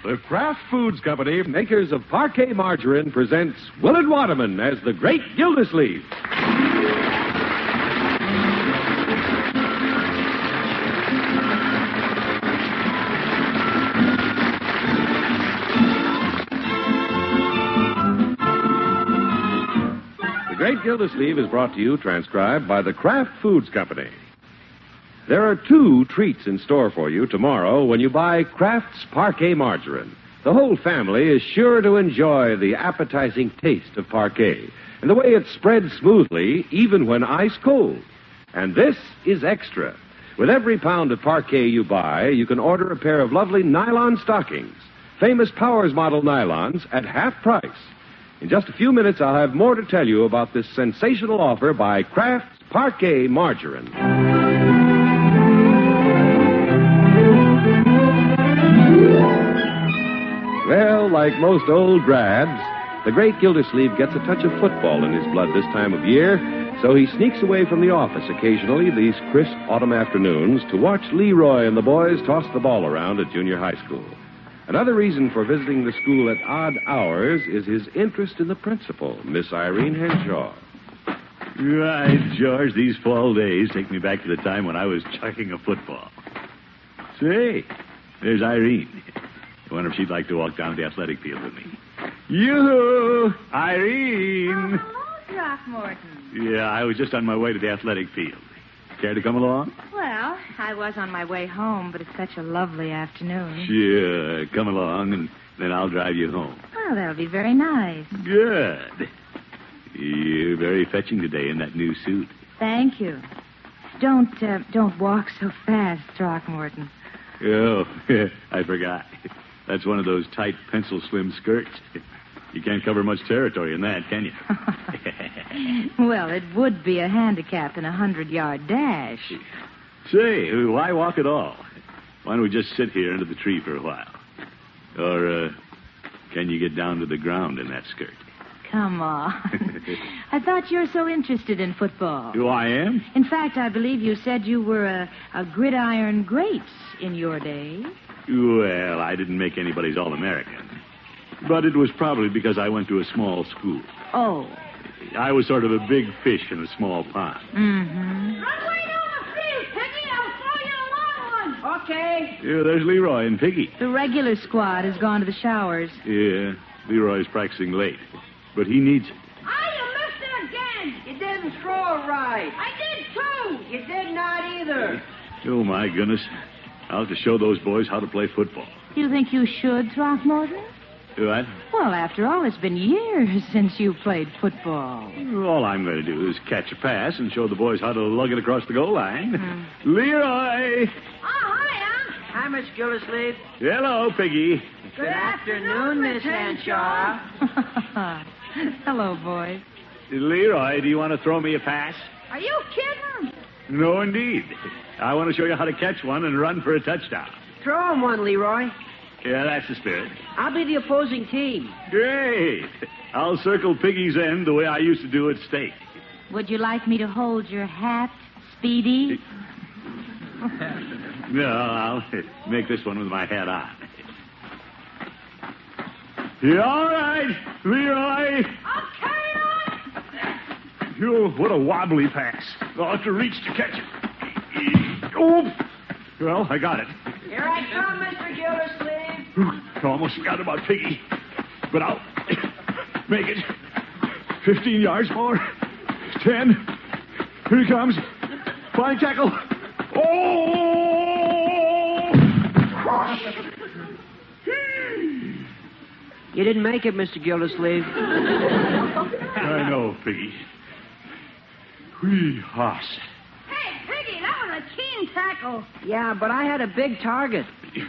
The Kraft Foods Company, makers of Parquet Margarine, presents Willard Waterman as the Great Gildersleeve. The Great Gildersleeve is brought to you, transcribed by the Kraft Foods Company. There are two treats in store for you tomorrow when you buy Kraft's Parquet Margarine. The whole family is sure to enjoy the appetizing taste of Parquet and the way it spreads smoothly even when ice cold. And this is extra. With every pound of Parquet you buy, you can order a pair of lovely nylon stockings, famous Powers model nylons, at half price. In just a few minutes, I'll have more to tell you about this sensational offer by Kraft's Parquet Margarine. Well, like most old grads, the great Gildersleeve gets a touch of football in his blood this time of year, so he sneaks away from the office occasionally these crisp autumn afternoons to watch Leroy and the boys toss the ball around at junior high school. Another reason for visiting the school at odd hours is his interest in the principal, Miss Irene Henshaw. Right, George, these fall days take me back to the time when I was chucking a football. Say, there's Irene. I wonder if she'd like to walk down to the athletic field with me. Yoo-hoo! Irene! Oh, hello, Throckmorton. Yeah, I was just on my way to the athletic field. Care to come along? Well, I was on my way home, but it's such a lovely afternoon. Sure, come along, and then I'll drive you home. Well, that'll be very nice. Good. You're very fetching today in that new suit. Thank you. Don't walk so fast, Throckmorton. Oh, I forgot. That's one of those tight pencil slim skirts. You can't cover much territory in that, can you? Well, it would be a handicap in a 100-yard dash. Say, why walk at all? Why don't we just sit here under the tree for a while? Or, can you get down to the ground in that skirt? Come on. I thought you were so interested in football. Oh, I am? In fact, I believe you said you were a gridiron great in your day. Well, I didn't make anybody's All-American. But it was probably because I went to a small school. Oh. I was sort of a big fish in a small pond. Mm-hmm. Run way down the field, Piggy. I'll throw you a long one. Okay. Yeah, there's Leroy and Piggy. The regular squad has gone to the showers. Yeah, Leroy's practicing late. But he needs it. You missed it again. You didn't throw it right. I did, too. You did not either. Oh, my goodness. I'll have to show those boys how to play football. You think you should, Throckmorton? What? Well, after all, it's been years since you played football. All I'm going to do is catch a pass and show the boys how to lug it across the goal line. Leroy! Hiya. Hi, Miss Gildersleeve. Hello, Piggy. Good afternoon, Miss Henshaw. Hello, boys. Leroy, do you want to throw me a pass? Are you kidding? No, indeed. I want to show you how to catch one and run for a touchdown. Throw him one, Leroy. Yeah, that's the spirit. I'll be the opposing team. Great. I'll circle Piggy's end the way I used to do at stake. Would you like me to hold your hat, Speedy? No, I'll make this one with my hat on. You all right, Leroy? I'll carry on. Oh, what a wobbly pass. I'll have to reach to catch it. Oh, well, I got it. Here I come, Mr. Gildersleeve. I almost forgot about Piggy. But I'll make it. 15 yards more. 10. Here he comes. Flying tackle. Oh! You didn't make it, Mr. Gildersleeve. I know, Piggy. Whee, hoss. Hey, Piggy, that was a keen tackle. Yeah, but I had a big target.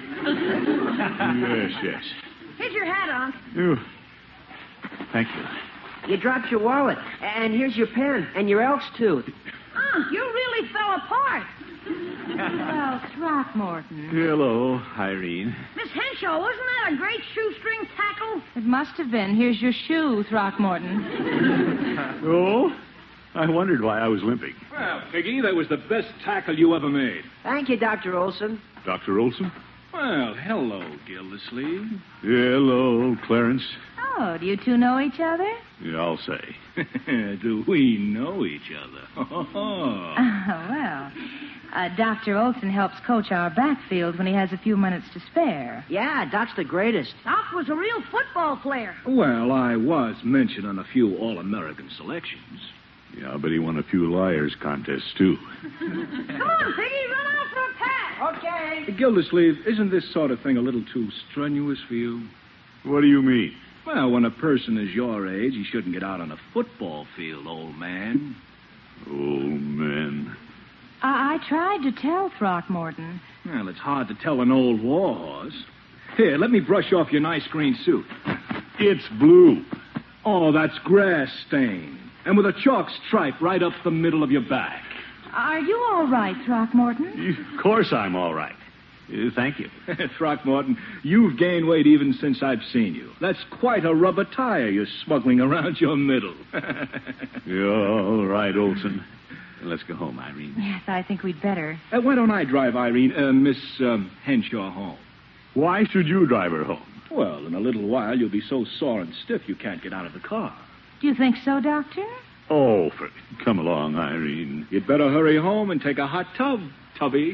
Yes. Here's your hat, Unc. Oh, thank you. You dropped your wallet. And here's your pen. And your elk's tooth. Unc, you really fell apart. Well, Throckmorton. Hello, Irene. Miss Henshaw, wasn't that a great shoestring tackle? It must have been. Here's your shoe, Throckmorton. Oh? I wondered why I was limping. Well, Piggy, that was the best tackle you ever made. Thank you, Dr. Olson. Dr. Olson? Well, hello, Gildersleeve. Hello, Clarence. Oh, do you two know each other? Yeah, I'll say. Do we know each other? Oh, well. Dr. Olson helps coach our backfield when he has a few minutes to spare. Yeah, Doc's the greatest. Doc was a real football player. Well, I was mentioned on a few All-American selections. Yeah, but he won a few liars contests, too. Come on, Piggy, run out for a pass. Okay. Gildersleeve, isn't this sort of thing a little too strenuous for you? What do you mean? Well, when a person is your age, he shouldn't get out on a football field, old man. Oh, man. I tried to tell Throckmorton. Well, it's hard to tell an old war horse. Here, let me brush off your nice green suit. It's blue. Oh, that's grass stain. And with a chalk stripe right up the middle of your back. Are you all right, Throckmorton? Of course I'm all right. Thank you. Throckmorton, you've gained weight even since I've seen you. That's quite a rubber tire you're smuggling around your middle. You're all right, Olson. Let's go home, Irene. Yes, I think we'd better. Why don't I drive Irene, Miss Henshaw home? Why should you drive her home? Well, in a little while, you'll be so sore and stiff you can't get out of the car. Do you think so, Doctor? Oh, come along, Irene. You'd better hurry home and take a hot tub, Tubby.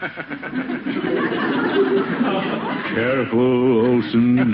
Careful, Olson.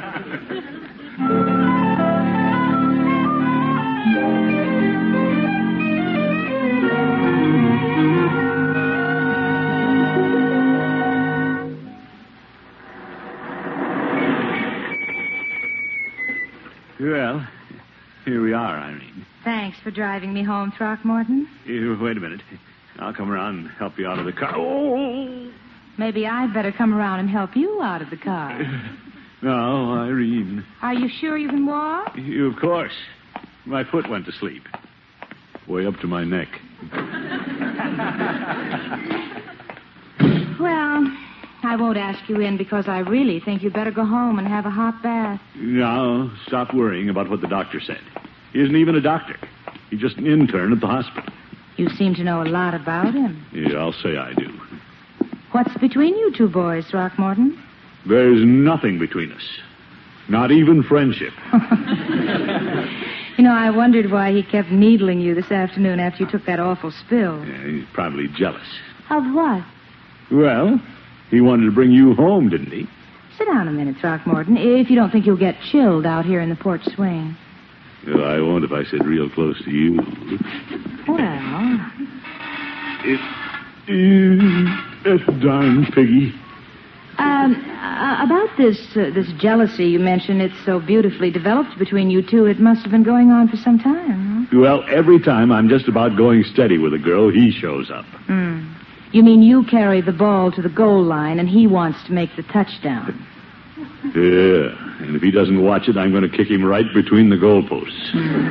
Well, here we are, Irene. Thanks for driving me home, Throckmorton. Wait a minute. I'll come around and help you out of the car. Oh! Maybe I'd better come around and help you out of the car. No, Irene. Are you sure you can walk? Of course. My foot went to sleep. Way up to my neck. Well, I won't ask you in because I really think you'd better go home and have a hot bath. Now, stop worrying about what the doctor said. He isn't even a doctor. He's just an intern at the hospital. You seem to know a lot about him. Yeah, I'll say I do. What's between you two boys, Throckmorton? There's nothing between us. Not even friendship. You know, I wondered why he kept needling you this afternoon after you took that awful spill. Yeah, he's probably jealous. Of what? Well, he wanted to bring you home, didn't he? Sit down a minute, Throckmorton, if you don't think you'll get chilled out here in the porch swing. Well, I won't if I sit real close to you. Well... That darn piggy. About this jealousy you mentioned, it's so beautifully developed between you two, it must have been going on for some time, huh? Well, every time I'm just about going steady with a girl, he shows up. You mean you carry the ball to the goal line and he wants to make the touchdown? Yeah, and if he doesn't watch it, I'm going to kick him right between the goalposts.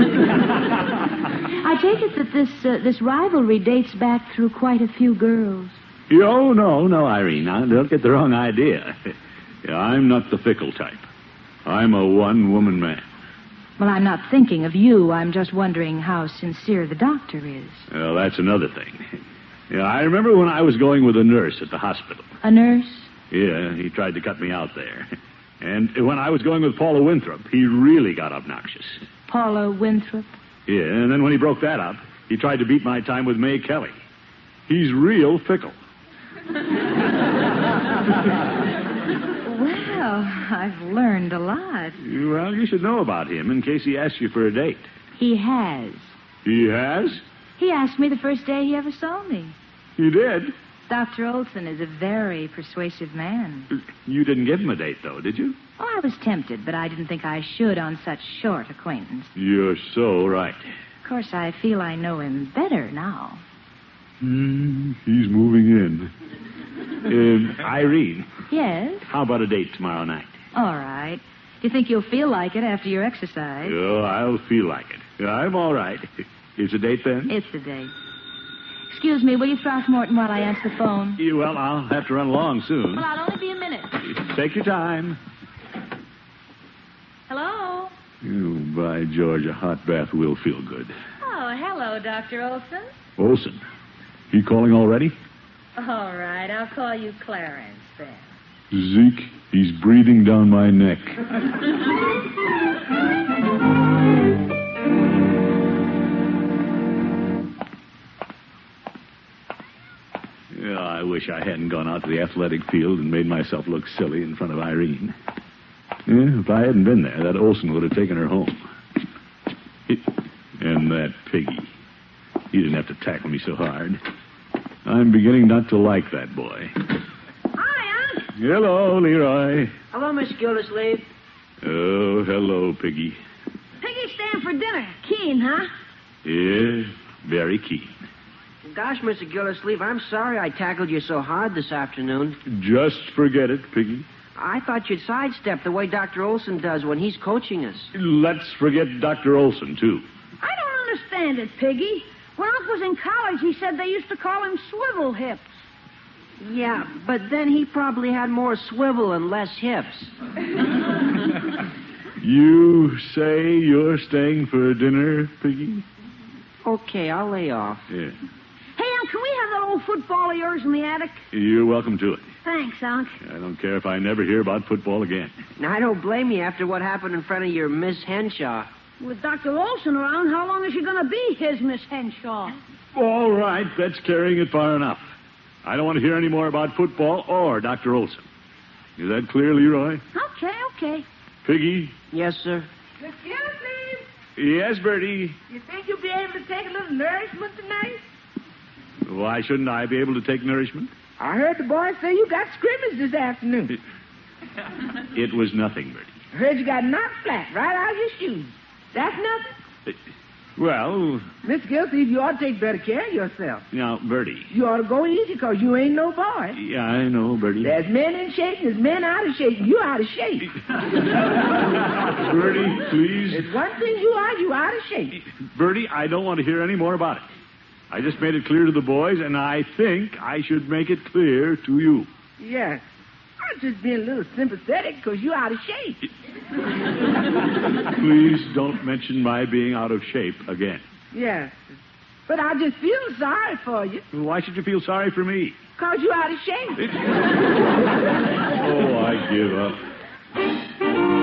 I take it that this rivalry dates back through quite a few girls. Oh, no, Irene. Now, don't get the wrong idea. I'm not the fickle type. I'm a one-woman man. Well, I'm not thinking of you. I'm just wondering how sincere the doctor is. Well, that's another thing. Yeah, I remember when I was going with a nurse at the hospital. A nurse? Yeah, he tried to cut me out there. And when I was going with Paula Winthrop, he really got obnoxious. Paula Winthrop? Yeah, and then when he broke that up, he tried to beat my time with May Kelly. He's real fickle. Well, I've learned a lot. Well, you should know about him in case he asks you for a date. He has. He has? He asked me the first day he ever saw me. He did? Dr. Olson is a very persuasive man. You didn't give him a date, though, did you? Oh, I was tempted, but I didn't think I should on such short acquaintance. You're so right. Of course, I feel I know him better now. He's moving in. Irene. Yes? How about a date tomorrow night? All right. Do you think you'll feel like it after your exercise? Oh, I'll feel like it. I'm all right. It's a date, then? It's a date. Excuse me, will you, Throckmorton, while I answer the phone? Well, I'll have to run along soon. Well, I'll only be a minute. Take your time. Hello? Oh, by George, a hot bath will feel good. Oh, hello, Dr. Olson. Olson, he calling already? All right, I'll call you Clarence, then. Zeke, he's breathing down my neck. Yeah, I wish I hadn't gone out to the athletic field and made myself look silly in front of Irene. Yeah, if I hadn't been there, that Olson would have taken her home. And that Piggy. He didn't have to tackle me so hard. I'm beginning not to like that boy. Hi, Unc. Hello, Leroy. Hello, Miss Gildersleeve. Oh, hello, Piggy. Piggy staying for dinner. Keen, huh? Yeah, very keen. Gosh, Mr. Gildersleeve, I'm sorry I tackled you so hard this afternoon. Just forget it, Piggy. I thought you'd sidestep the way Dr. Olson does when he's coaching us. Let's forget Dr. Olson, too. I don't understand it, Piggy. When Unc was in college, he said they used to call him swivel hips. Yeah, but then he probably had more swivel and less hips. You say you're staying for dinner, Piggy? Okay, I'll lay off. Yeah. Hey, Unc, can we have that old football of yours in the attic? You're welcome to it. Thanks, Unc. I don't care if I never hear about football again. Now, I don't blame you after what happened in front of your Miss Henshaw. With Dr. Olson around, how long is she going to be his Miss Henshaw? All right, that's carrying it far enough. I don't want to hear any more about football or Dr. Olson. Is that clear, Leroy? Okay. Piggy? Yes, sir. Miss Gildersleeve, Yes, Bertie. you think you'll be able to take a little nourishment tonight? Why shouldn't I be able to take nourishment? I heard the boys say you got scrimmage this afternoon. It was nothing, Bertie. I heard you got knocked flat right out of your shoes. That's nothing. Well, Miss Gildersleeve, you ought to take better care of yourself. now, Bertie. You ought to go easy because you ain't no boy. Yeah, I know, Bertie. There's men in shape and there's men out of shape. You out of shape. Bertie, please. There's one thing you out of shape. Bertie, I don't want to hear any more about it. I just made it clear to the boys, and I think I should make it clear to you. Yes. I'm just being a little sympathetic because you out of shape. Please don't mention my being out of shape again. Yes. But I just feel sorry for you Why should you feel sorry for me? because you out of shape. Oh, I give up.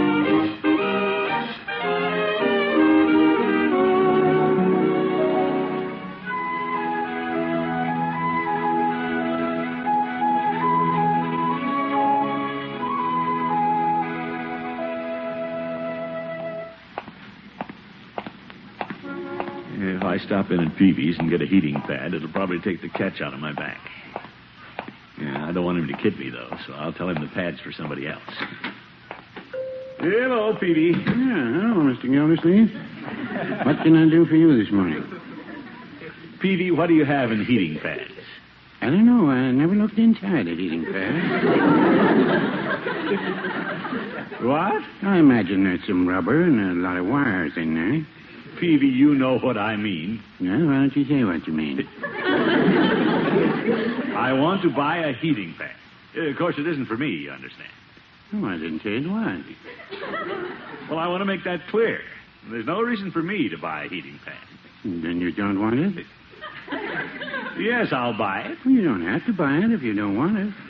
If I stop in at Peavy's and get a heating pad, it'll probably take the catch out of my back. Yeah, I don't want him to kid me, though, so I'll tell him the pad's for somebody else. Hello, Peavy. Yeah, hello, Mr. Gildersleeve. What can I do for you this morning? Peavy, what do you have in heating pads? I don't know. I never looked inside a heating pad. What? I imagine there's some rubber and a lot of wires in there. Peavy, you know what I mean. Well, why don't you say what you mean? I want to buy a heating pad. Of course, it isn't for me, you understand. Oh, I didn't say it was. Well, I want to make that clear. There's no reason for me to buy a heating pad. Then you don't want it? Yes, I'll buy it. Well, you don't have to buy it if you don't want it.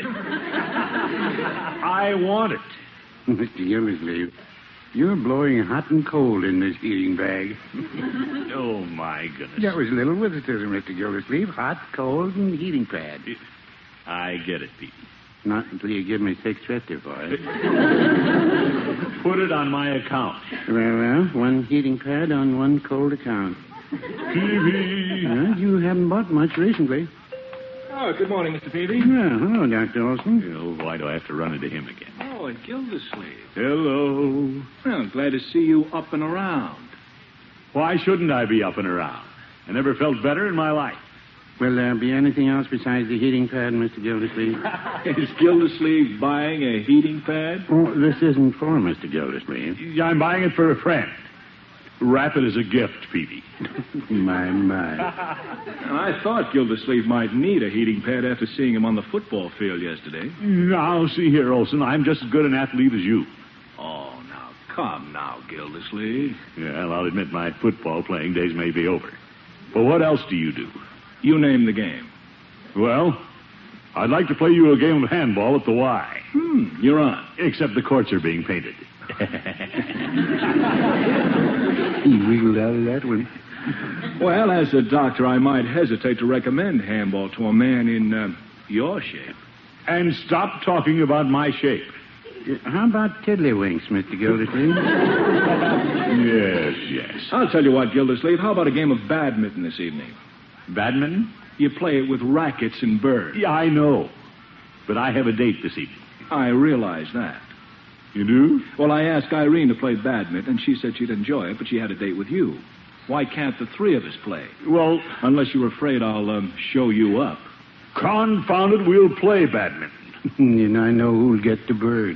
I want it. Mr. Gildersleeve, you're blowing hot and cold in this heating bag. Oh, my goodness. That was a little witticism, Mr. Gildersleeve. Hot, cold, and heating pad. I get it, Pete. Not until you give me $6.50 for it. Put it on my account. Well, one heating pad on one cold account. Peavy. Well, you haven't bought much recently. Oh, good morning, Mr. Peavy. Well, hello, Dr. Olson. Oh, why do I have to run into him again? Oh, and Gildersleeve. Hello. Well, glad to see you up and around. Why shouldn't I be up and around? I never felt better in my life. Will there be anything else besides the heating pad, Mr. Gildersleeve? Is Gildersleeve buying a heating pad? Oh, this isn't for Mr. Gildersleeve. I'm buying it for a friend. Wrap it as a gift, Peavy. My. And I thought Gildersleeve might need a heating pad after seeing him on the football field yesterday. Now, see here, Olson. I'm just as good an athlete as you. Oh, now, come now, Gildersleeve. Yeah, well, I'll admit my football playing days may be over. But what else do you do? You name the game. Well, I'd like to play you a game of handball at the Y. You're on. Except the courts are being painted. He wiggled out of that one. Well, as a doctor, I might hesitate to recommend handball to a man in your shape. And stop talking about my shape. How about tiddlywinks, Mr. Gildersleeve? Yes. I'll tell you what, Gildersleeve. How about a game of badminton this evening? Badminton? You play it with rackets and birds. Yeah, I know. But I have a date this evening. I realize that. You do? Well, I asked Irene to play badminton, and she said she'd enjoy it, but she had a date with you. Why can't the three of us play? Well, Unless you're afraid I'll show you up. confound it, we'll play badminton. And I know who'll get the bird.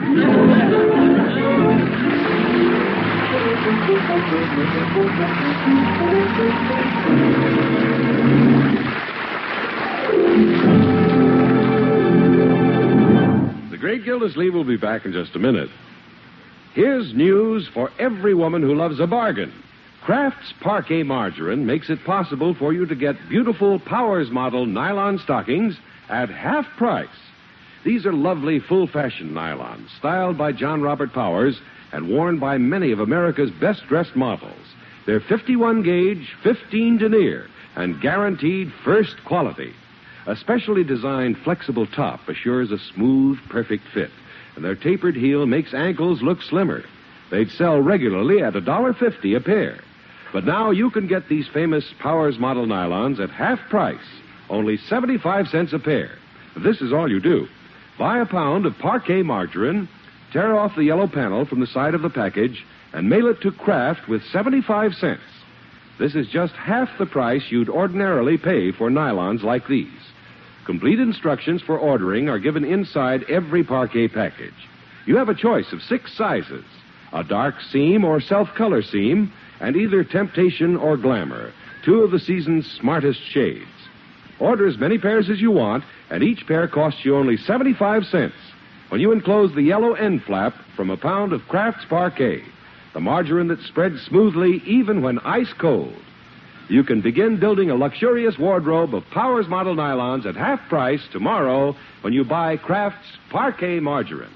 The great Gildersleeve will be back in just a minute. Here's news for every woman who loves a bargain. Kraft's Parquet Margarine makes it possible for you to get beautiful Powers model nylon stockings at half price. These are lovely full-fashion nylons, styled by John Robert Powers and worn by many of America's best-dressed models. They're 51 gauge, 15 denier, and guaranteed first quality. A specially designed flexible top assures a smooth, perfect fit, and their tapered heel makes ankles look slimmer. They'd sell regularly at $1.50 a pair. But now you can get these famous Powers model nylons at half price, only 75 cents a pair. This is all you do. Buy a pound of Parquet margarine, tear off the yellow panel from the side of the package, and mail it to Kraft with 75 cents. This is just half the price you'd ordinarily pay for nylons like these. Complete instructions for ordering are given inside every Parquet package. You have a choice of 6 sizes, a dark seam or self-color seam, and either Temptation or Glamour, 2 of the season's smartest shades. Order as many pairs as you want, and each pair costs you only 75 cents when you enclose the yellow end flap from a pound of Kraft's Parquet, the margarine that spreads smoothly even when ice cold. You can begin building a luxurious wardrobe of Powers model nylons at half price tomorrow when you buy Kraft's Parquet margarine.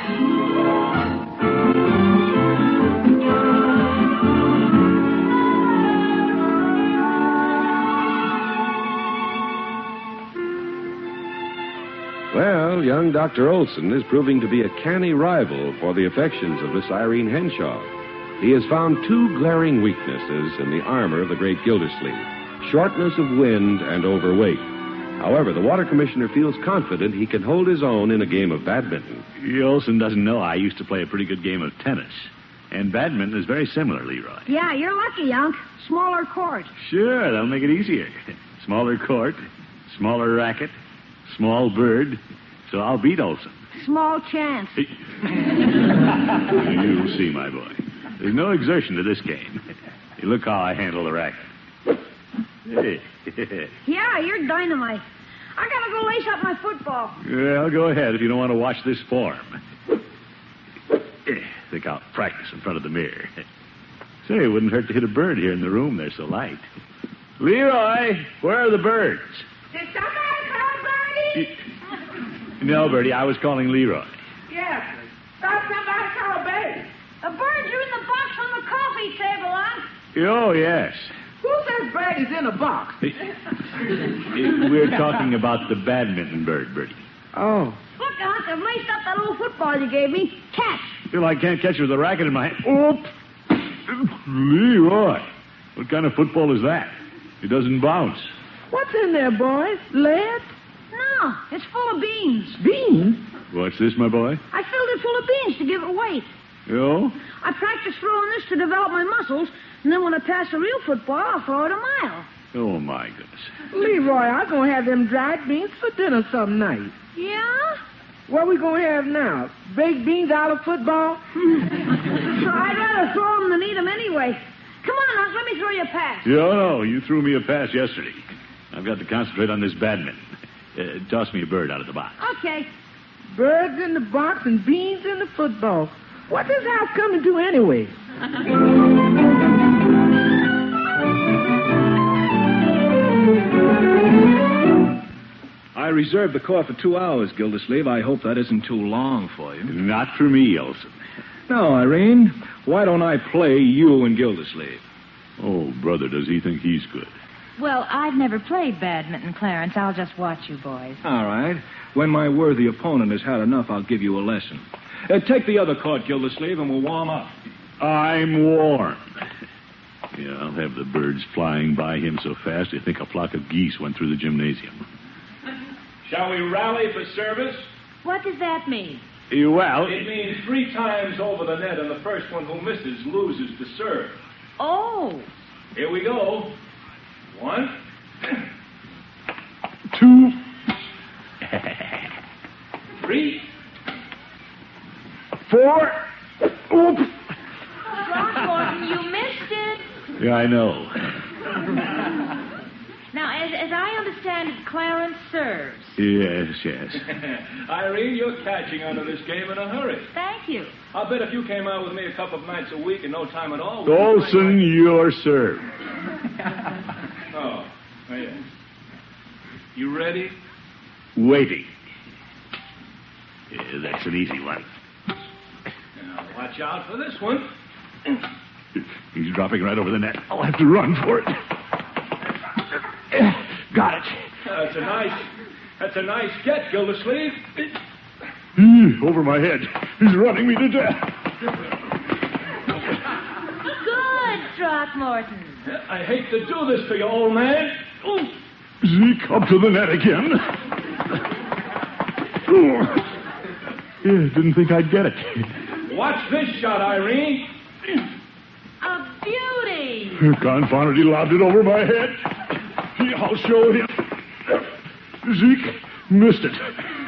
Well, young Dr. Olson is proving to be a canny rival for the affections of Miss Irene Henshaw. He has found 2 glaring weaknesses in the armor of the great Gildersleeve: shortness of wind and overweight. However, the water commissioner feels confident he can hold his own in a game of badminton. Olson doesn't know I used to play a pretty good game of tennis. And badminton is very similar, Leroy. Yeah, you're lucky, Unc. Smaller court. Sure, that'll make it easier. Smaller court, smaller racket, small bird. So I'll beat Olson. Small chance. You'll see, my boy. There's no exertion to this game. You look how I handle the racket. Hey. Yeah, you're dynamite. I gotta go lace up my football. Well, go ahead if you don't want to watch this form. Think I'll practice in front of the mirror. Say, it wouldn't hurt to hit a bird here in the room. They're so light. Leroy, where are the birds? Did somebody call Bertie? No, Bertie, I was calling Leroy. Yes. Thought somebody called Bertie. The birds are in the box on the coffee table, Unc. Oh, yes. Who says Bertie's in a box? We're talking about the badminton bird, Bertie. Oh. Look, Unc, I've laced up that little football you gave me. Catch. Well, I can't catch it with a racket in my hand. Oh, Leroy, what kind of football is that? It doesn't bounce. What's in there, boys? Lead? No, it's full of beans. Beans? What's this, my boy? I filled it full of beans to give it weight. Oh? I practice throwing this to develop my muscles, and then when I pass a real football, I'll throw it a mile. Oh, my goodness. Leroy, I'm going to have them dried beans for dinner some night. Yeah? What we going to have now? Baked beans out of football? I'd rather throw them than eat them anyway. Come on, Unc, let me throw you a pass. No, you threw me a pass yesterday. I've got to concentrate on this badminton. Toss me a bird out of the box. Okay. Birds in the box and beans in the football. What this house come to do anyway? I reserved the court for 2 hours, Gildersleeve. I hope that isn't too long for you. Not for me, Olson. No, Irene. Why don't I play you and Gildersleeve? Oh, brother, does he think he's good? Well, I've never played badminton, Clarence. I'll just watch you boys. All right. When my worthy opponent has had enough, I'll give you a lesson. Take the other court, Gildersleeve, and we'll warm up. I'm warm. Yeah, I'll have the birds flying by him so fast they think a flock of geese went through the gymnasium. Shall we rally for service? What does that mean? Well, It means 3 times over the net, and the first one who misses loses the serve. Oh. Here we go. 1, 2. 3. 4. Oops. Throckmorton, you missed it. Yeah, I know. Now, as I understand it, Clarence serves. Yes. Irene, you're catching onto this game in a hurry. Thank you. I'll bet if you came out with me a couple of nights a week and no time at all... we'd Olson, you're served. Oh, yeah. You ready? Waiting. Yeah, that's an easy one. Now, watch out for this one. He's dropping right over the net. I'll have to run for it. Got it. That's a nice get, Gildersleeve. Over my head. He's running me to death. Good, Throckmorton. I hate to do this to you, old man. Zeke up to the net again. Yeah, didn't think I'd get it. Watch this shot, Irene. A beauty. Confounded, he lobbed it over my head. I'll show him. Zeke missed it.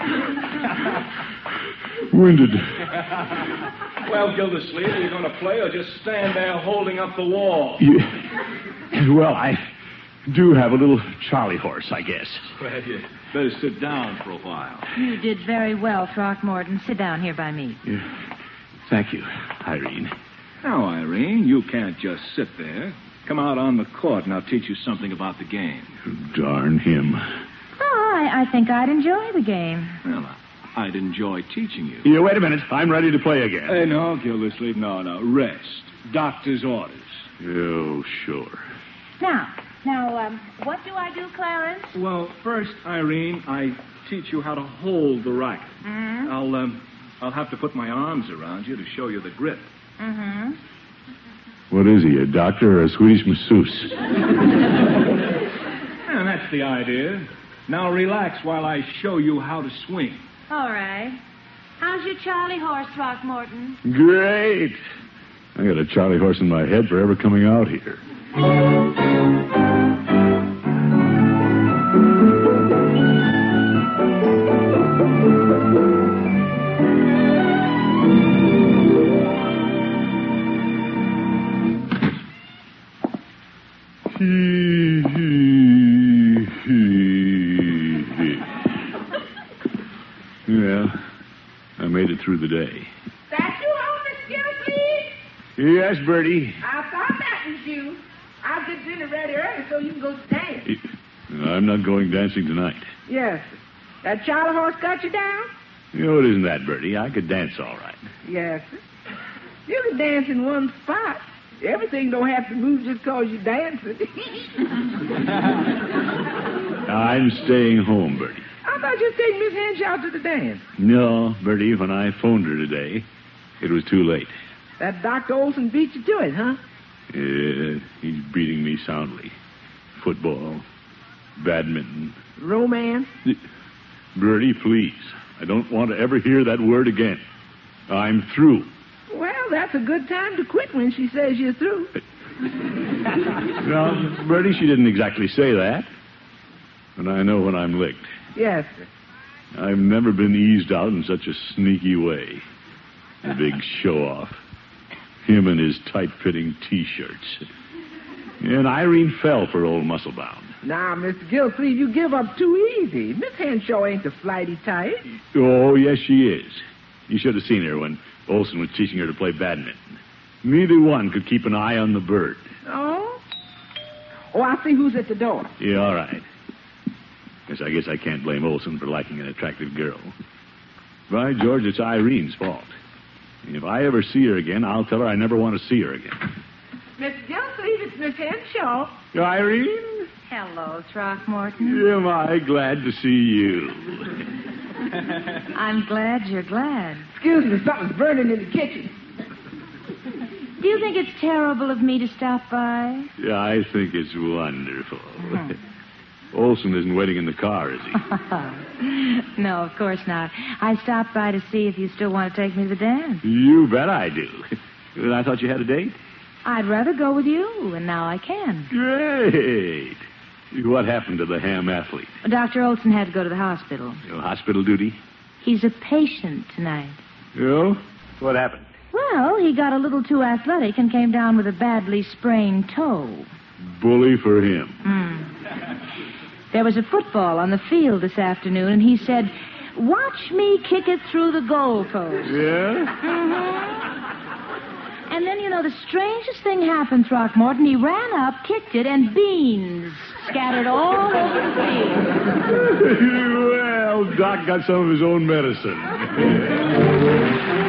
Winded. Well, Gildersleeve, are you going to play or just stand there holding up the wall? Yeah. Well, I do have a little Charlie horse, I guess. Well, you better sit down for a while. You did very well, Throckmorton. Sit down here by me. Yeah. Thank you, Irene. Now, Irene, you can't just sit there. Come out on the court and I'll teach you something about the game. Darn him. Oh, I think I'd enjoy the game. Well, I'd enjoy teaching you. Yeah, wait a minute. I'm ready to play again. Hey, no, Gildersleeve, no. Rest. Doctor's orders. Oh, sure. Now, what do I do, Clarence? Well, first, Irene, I teach you how to hold the racket. Mm-hmm. I'll have to put my arms around you to show you the grip. Mm-hmm. What is he, a doctor or a Swedish masseuse? And that's the idea. Now relax while I show you how to swing. All right. How's your Charlie horse, Throckmorton? Great. I got a Charlie horse in my head for ever coming out here. Yeah, I made it through the day. That you home, Miss Gildersleeve? Yes, Bertie. I thought that was you. I'll get dinner ready early so you can go dance. I'm not going dancing tonight. Yes. That Charlie horse got you down? You know, it isn't that, Bertie. I could dance all right. Yes. You can dance in one spot. Everything don't have to move just because you're dancing. I'm staying home, Bertie. I thought you were taking Miss Henshaw to the dance. No, Bertie, when I phoned her today, it was too late. That Dr. Olson beat you to it, huh? Yeah, he's beating me soundly. Football, badminton. Romance? Bertie, please. I don't want to ever hear that word again. I'm through. Well, that's a good time to quit when she says you're through. Now, Bertie, she didn't exactly say that. But I know when I'm licked. Yes, sir. I've never been eased out in such a sneaky way. The big show-off. Him and his tight-fitting T-shirts. And Irene fell for old Musclebound. Now, Mr. Gildersleeve, you give up too easy. Miss Henshaw ain't the flighty type. Oh, yes, she is. You should have seen her when Olson was teaching her to play badminton. Neither one could keep an eye on the bird. Oh? Oh, I see who's at the door. Yeah, all right. Yes, I guess I can't blame Olson for liking an attractive girl. By George, it's Irene's fault. If I ever see her again, I'll tell her I never want to see her again. Miss Gilsleeve, it's Miss Henshaw. Irene? Hello, Throckmorton. Am I glad to see you? I'm glad you're glad. Excuse me, something's burning in the kitchen. Do you think it's terrible of me to stop by? Yeah, I think it's wonderful. Olson isn't waiting in the car, is he? No, of course not. I stopped by to see if you still want to take me to the dance. You bet I do. Well, I thought you had a date. I'd rather go with you, and now I can. Great. What happened to the ham athlete? Dr. Olson had to go to the hospital. Hospital duty? He's a patient tonight. Oh? What happened? Well, he got a little too athletic and came down with a badly sprained toe. Bully for him. There was a football on the field this afternoon, and he said, "Watch me kick it through the goalpost." Yeah? And then, the strangest thing happened, Throckmorton. He ran up, kicked it, and beans scattered all over the field. Well, Doc got some of his own medicine.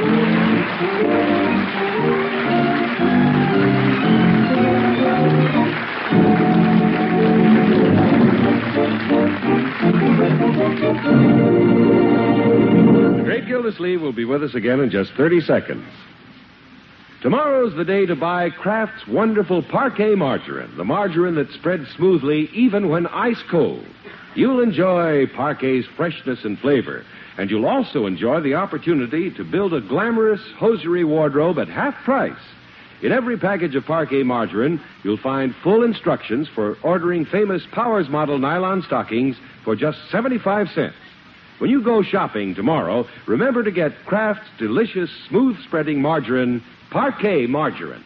The Great Gildersleeve will be with us again in just 30 seconds. Tomorrow's the day to buy Kraft's wonderful Parquet margarine, the margarine that spreads smoothly even when ice cold. You'll enjoy Parquet's freshness and flavor, and you'll also enjoy the opportunity to build a glamorous hosiery wardrobe at half price. In every package of Parquet margarine, you'll find full instructions for ordering famous Powers model nylon stockings for just 75 cents. When you go shopping tomorrow, remember to get Kraft's delicious, smooth-spreading margarine, Parquet margarine.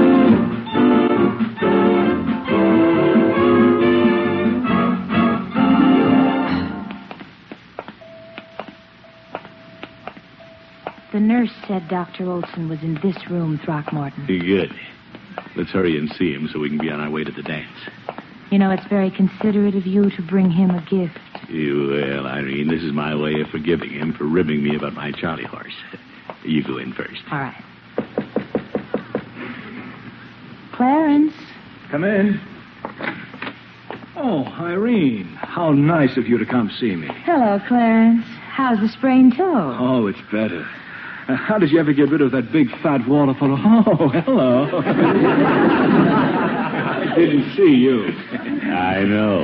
The nurse said Dr. Olson was in this room, Throckmorton. Good. Let's hurry and see him so we can be on our way to the dance. It's very considerate of you to bring him a gift. Well, Irene, this is my way of forgiving him for ribbing me about my Charlie horse. You go in first. All right. Clarence. Come in. Oh, Irene, how nice of you to come see me. Hello, Clarence. How's the sprained toe? Oh, it's better. How did you ever get rid of that big fat waterfall? Oh, hello. I didn't see you. I know.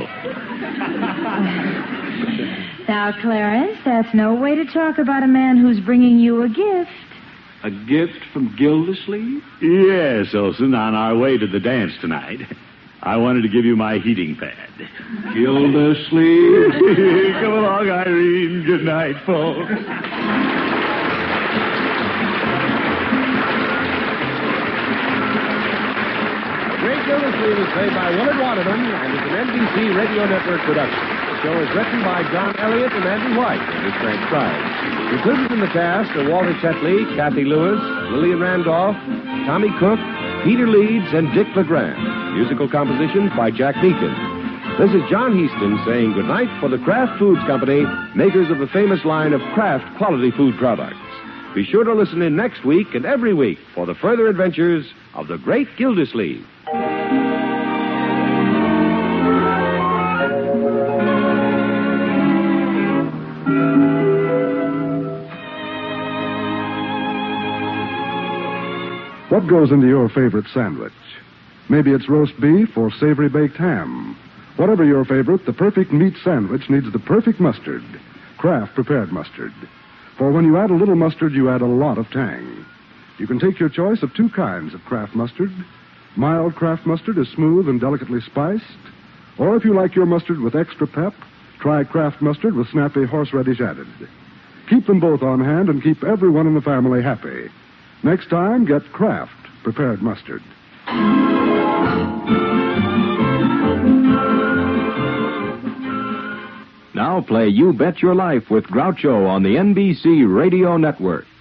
Now, Clarence, that's no way to talk about a man who's bringing you a gift. A gift from Gildersleeve? Yes, Olson, on our way to the dance tonight. I wanted to give you my heating pad. Gildersleeve? Come along, Irene. Good night, folks. Great Gildersleeve is played by Willard Waterman and is an NBC Radio Network production. The show is written by John Elliott and Andy White and is transcribed. Included in the cast are Walter Tetley, Kathy Lewis, Lillian Randolph, Tommy Cook, Peter Leeds, and Dick LeGrand. Musical composition by Jack Deacon. This is John Heaston saying goodnight for the Kraft Foods Company, makers of the famous line of Kraft quality food products. Be sure to listen in next week and every week for the further adventures of the Great Gildersleeve. What goes into your favorite sandwich? Maybe it's roast beef or savory baked ham. Whatever your favorite, the perfect meat sandwich needs the perfect mustard, Kraft prepared mustard. For when you add a little mustard, you add a lot of tang. You can take your choice of two kinds of Kraft mustard. Mild Kraft mustard is smooth and delicately spiced. Or if you like your mustard with extra pep, try Kraft mustard with snappy horseradish added. Keep them both on hand and keep everyone in the family happy. Next time, get Kraft prepared mustard. Now play You Bet Your Life with Groucho on the NBC Radio Network.